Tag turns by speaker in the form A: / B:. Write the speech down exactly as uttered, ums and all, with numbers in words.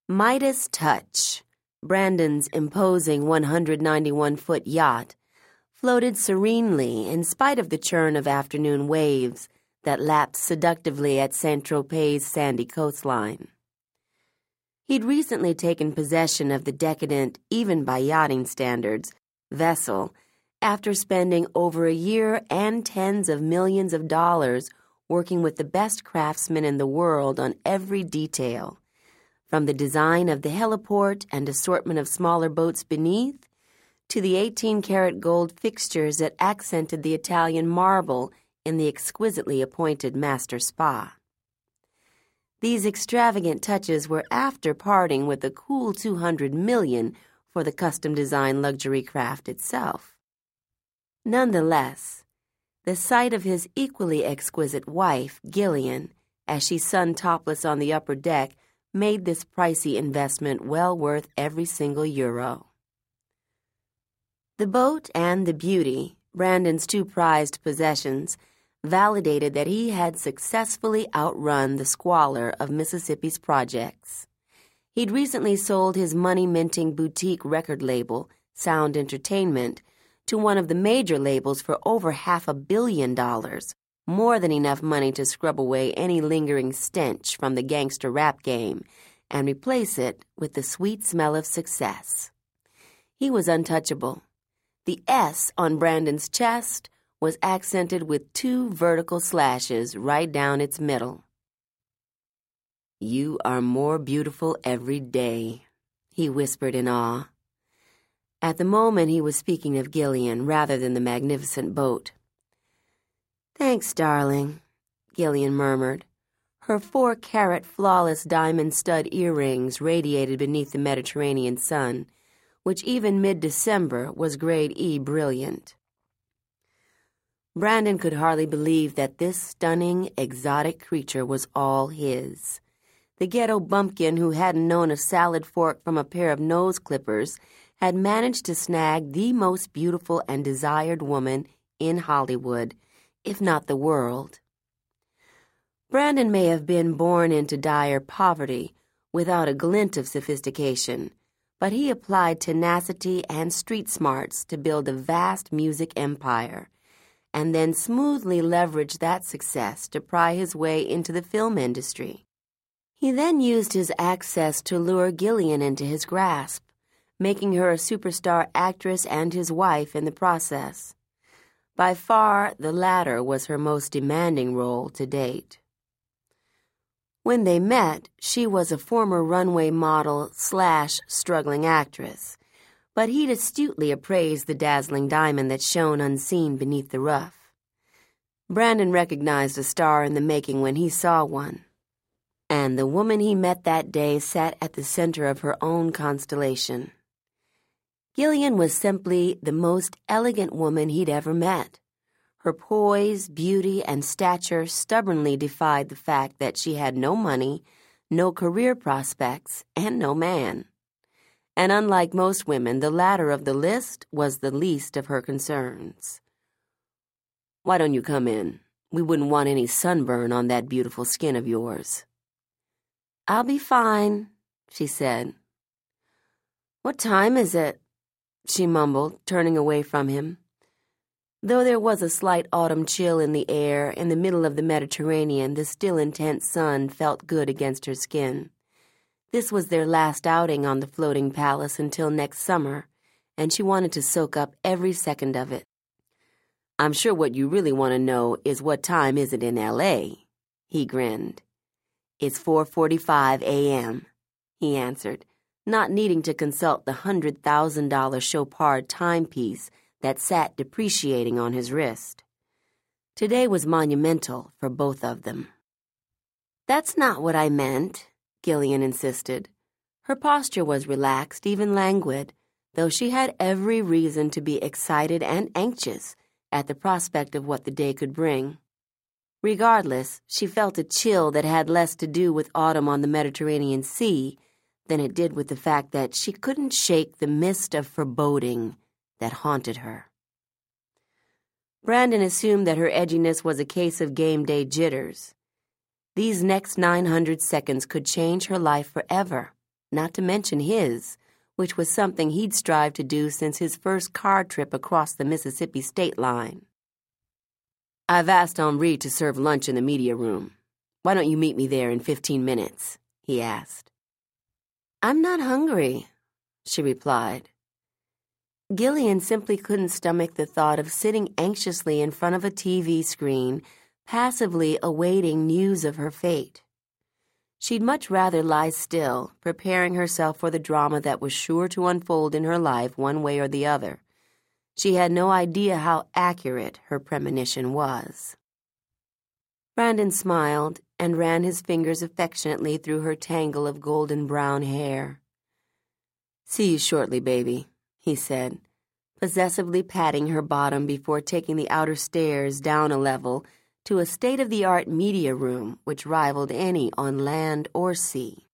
A: Midas Touch, Brandon's imposing one hundred ninety-one foot yacht, floated serenely in spite of the churn of afternoon waves that lapped seductively at Saint-Tropez's sandy coastline. He'd recently taken possession of the decadent, even by yachting standards, vessel after spending over a year and tens of millions of dollars working with the best craftsmen in the world on every detail, from the design of the heliport and assortment of smaller boats beneath to the eighteen-karat gold fixtures that accented the Italian marble in the exquisitely appointed master spa. These extravagant touches were after parting with a cool two hundred million dollars for the custom-designed luxury craft itself. Nonetheless, the sight of his equally exquisite wife, Gillian, as she sunned topless on the upper deck, made this pricey investment well worth every single euro. The boat and the beauty, Brandon's two prized possessions, validated that he had successfully outrun the squalor of Mississippi's projects. He'd recently sold his money-minting boutique record label, Sound Entertainment, to one of the major labels for over half a billion dollars, more than enough money to scrub away any lingering stench from the gangster rap game and replace it with the sweet smell of success. He was untouchable. The S on Brandon's chest was accented with two vertical slashes right down its middle. "You are more beautiful every day," he whispered in awe. At the moment, he was speaking of Gillian rather than the magnificent boat. "Thanks, darling," Gillian murmured. Her four-carat flawless diamond stud earrings radiated beneath the Mediterranean sun, which even mid-December was grade E brilliant. Brandon could hardly believe that this stunning, exotic creature was all his. The ghetto bumpkin who hadn't known a salad fork from a pair of nose clippers had managed to snag the most beautiful and desired woman in Hollywood, if not the world. Brandon may have been born into dire poverty, without a glint of sophistication, but he applied tenacity and street smarts to build a vast music empire, and then smoothly leveraged that success to pry his way into the film industry. He then used his access to lure Gillian into his grasp, making her a superstar actress and his wife in the process. By far, the latter was her most demanding role to date. When they met, she was a former runway model slash struggling actress, but he'd astutely appraised the dazzling diamond that shone unseen beneath the rough. Brandon recognized a star in the making when he saw one, and the woman he met that day sat at the center of her own constellation. Gillian was simply the most elegant woman he'd ever met. Her poise, beauty, and stature stubbornly defied the fact that she had no money, no career prospects, and no man. And unlike most women, the latter of the list was the least of her concerns. "Why don't you come in? We wouldn't want any sunburn on that beautiful skin of yours." "I'll be fine," she said. "What time is it?" she mumbled, turning away from him. Though there was a slight autumn chill in the air, in the middle of the Mediterranean, the still intense sun felt good against her skin. This was their last outing on the floating palace until next summer, and she wanted to soak up every second of it. "I'm sure what you really want to know is what time is it in L A?" He grinned. "It's four forty-five a m, he answered, not needing to consult the one hundred thousand dollars Chopard timepiece that sat depreciating on his wrist. Today was monumental for both of them. "That's not what I meant," Gillian insisted. Her posture was relaxed, even languid, though she had every reason to be excited and anxious at the prospect of what the day could bring. Regardless, she felt a chill that had less to do with autumn on the Mediterranean Sea than it did with the fact that she couldn't shake the mist of foreboding that haunted her. Brandon assumed that her edginess was a case of game day jitters. These next nine hundred seconds could change her life forever, not to mention his, which was something he'd strived to do since his first car trip across the Mississippi state line. "I've asked Henri to serve lunch in the media room. Why don't you meet me there in fifteen minutes?" he asked. "I'm not hungry," she replied. Gillian simply couldn't stomach the thought of sitting anxiously in front of a T V screen, passively awaiting news of her fate. She'd much rather lie still, preparing herself for the drama that was sure to unfold in her life one way or the other. She had no idea how accurate her premonition was. Brandon smiled and ran his fingers affectionately through her tangle of golden brown hair. "See you shortly, baby," he said, possessively patting her bottom before taking the outer stairs down a level to a state-of-the-art media room which rivaled any on land or sea.